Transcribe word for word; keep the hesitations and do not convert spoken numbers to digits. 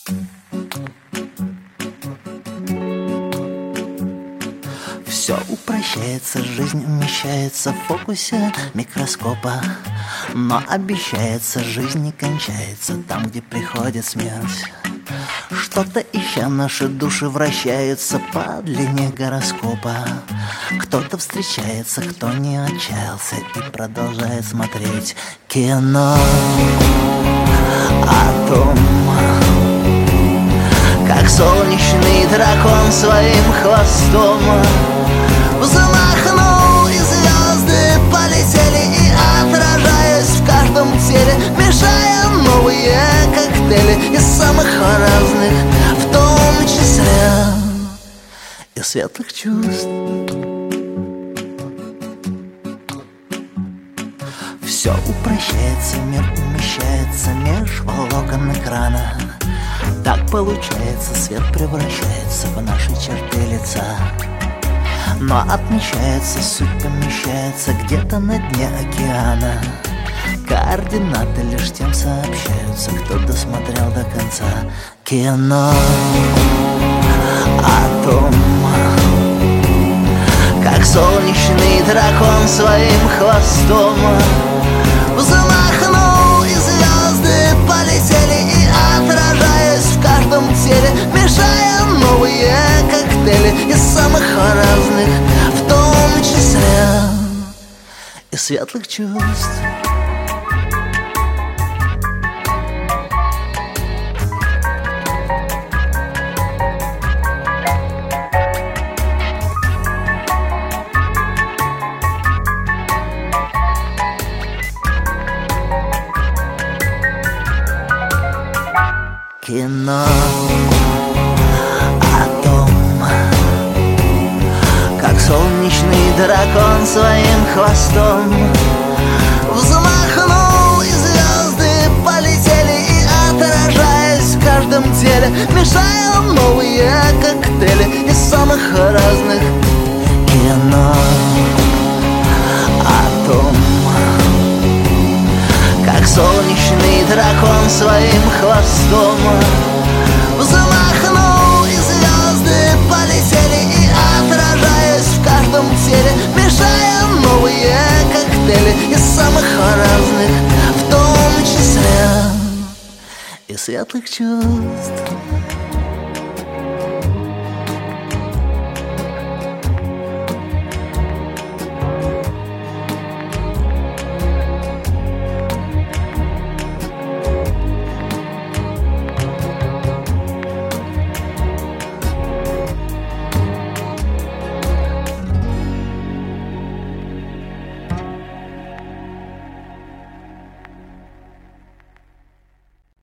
Все упрощается, жизнь умещается в фокусе микроскопа. Но обещается, жизнь не кончается там, где приходит смерть. Что-то ища наши души вращаются по длине гороскопа. Кто-то встречается, кто не отчаялся и продолжает смотреть кино о том, как солнечный дракон своим хвостом взмахнул, и звезды полетели, и отражаясь в каждом теле, мешая новые коктейли из самых разных, в том числе и светлых чувств. Все упрощается, мир умещается меж волокон экрана. Так получается, свет превращается в наши черты лица. Но отмечается, суть помещается где-то на дне океана. Координаты лишь тем сообщаются, кто досмотрел до конца кино о том, как солнечный дракон своим хвостом взмахнул, и звезды полетели, и отражаясь в каждом теле, мешая новые коктейли из самых разных, в том числе и светлых чувств. Кино о том, как солнечный дракон своим хвостом взмахнул, и звезды полетели, и отражаясь в каждом теле, мешая новые коктейли из самых разных. Кино о том, как солнечный дракон своим хвостом взмахнул, и звезды полетели, и отражаясь в каждом теле, мешая новые коктейли из самых разных, в том числе и светлых чувств.